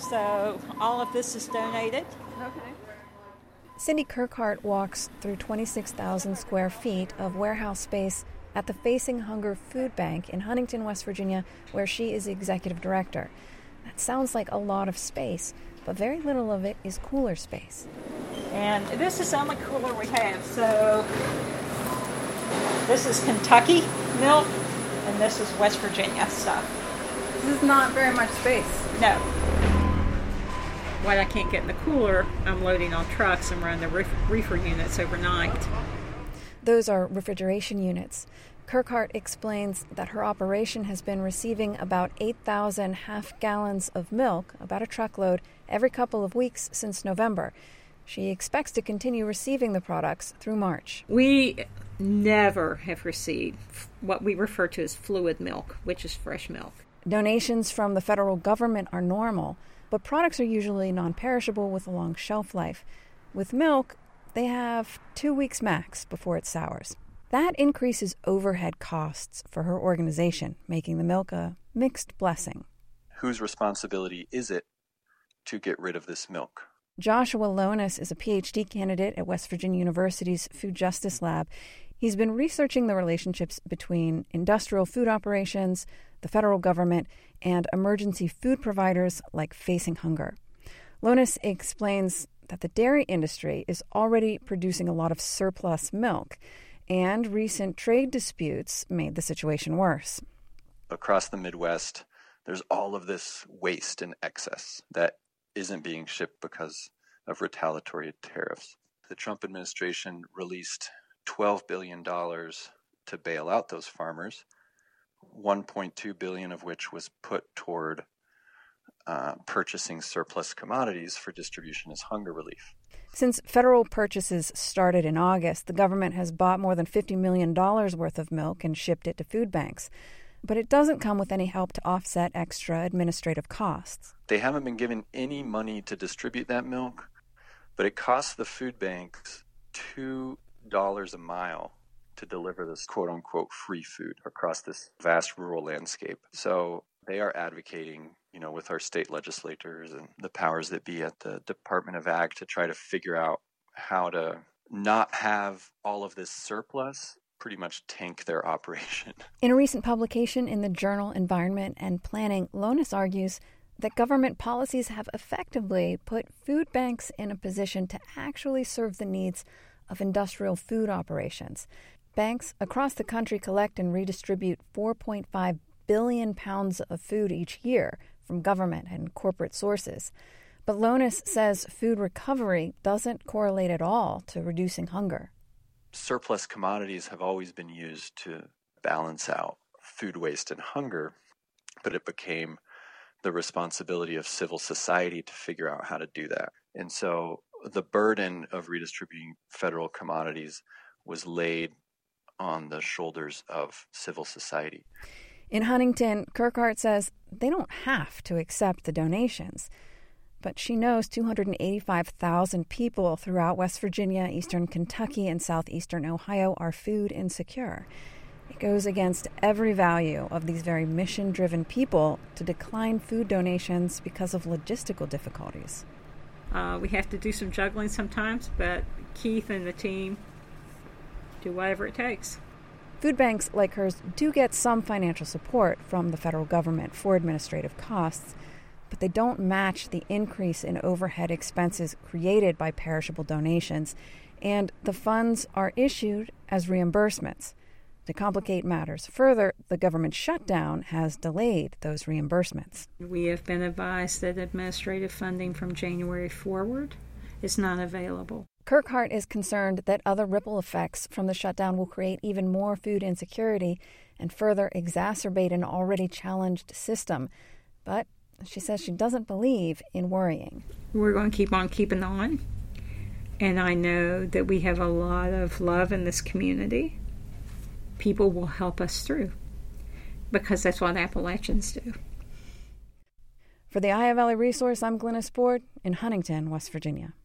So all of this is donated. Okay. Cindy Kirkhart walks through 26,000 square feet of warehouse space at the Facing Hunger Food Bank in Huntington, West Virginia, where she is the executive director. That sounds like a lot of space, but very little of it is cooler space. And this is the only cooler we have. So this is Kentucky milk, and this is West Virginia stuff. This is not very much space. No. What I can't get in the cooler, I'm loading on trucks and running the reefer units overnight. Those are refrigeration units. Kirkhart explains that her operation has been receiving about 8,000 half gallons of milk, about a truckload, every couple of weeks since November. She expects to continue receiving the products through March. We never have received what we refer to as fluid milk, which is fresh milk. Donations from the federal government are normal, but products are usually non-perishable with a long shelf life. With milk, they have 2 weeks max before it sours. That increases overhead costs for her organization, making the milk a mixed blessing. Whose responsibility is it to get rid of this milk? Joshua Lonis is a PhD candidate at West Virginia University's Food Justice Lab. He's been researching the relationships between industrial food operations, the federal government, and emergency food providers like Facing Hunger. Lonis explains that the dairy industry is already producing a lot of surplus milk, and recent trade disputes made the situation worse. Across the Midwest, there's all of this waste and excess that isn't being shipped because of retaliatory tariffs. The Trump administration released $12 billion to bail out those farmers, $1.2 billion of which was put toward purchasing surplus commodities for distribution as hunger relief. Since federal purchases started in August, the government has bought more than $50 million worth of milk and shipped it to food banks. But it doesn't come with any help to offset extra administrative costs. They haven't been given any money to distribute that milk, but it costs the food banks $2 a mile to deliver this quote-unquote free food across this vast rural landscape. So they are advocating, with our state legislators and the powers that be at the Department of Ag to try to figure out how to not have all of this surplus pretty much tank their operation. In a recent publication in the journal Environment and Planning, Lonis argues that government policies have effectively put food banks in a position to actually serve the needs of industrial food operations. Banks across the country collect and redistribute 4.5 billion pounds of food each year from government and corporate sources. But Lonis says food recovery doesn't correlate at all to reducing hunger. Surplus commodities have always been used to balance out food waste and hunger, but it became the responsibility of civil society to figure out how to do that. And so the burden of redistributing federal commodities was laid on the shoulders of civil society. In Huntington, Kirkhart says they don't have to accept the donations. But she knows 285,000 people throughout West Virginia, eastern Kentucky, and southeastern Ohio are food insecure. It goes against every value of these very mission-driven people to decline food donations because of logistical difficulties. We have to do some juggling sometimes, but Keith and the team do whatever it takes. Food banks like hers do get some financial support from the federal government for administrative costs, but they don't match the increase in overhead expenses created by perishable donations, and the funds are issued as reimbursements. To complicate matters further, the government shutdown has delayed those reimbursements. We have been advised that administrative funding from January forward is not available. Kirkhart is concerned that other ripple effects from the shutdown will create even more food insecurity and further exacerbate an already challenged system. But she says she doesn't believe in worrying. We're going to keep on keeping on. And I know that we have a lot of love in this community. People will help us through because that's what Appalachians do. For the Ohio Valley Resource, I'm Glennis Ford in Huntington, West Virginia.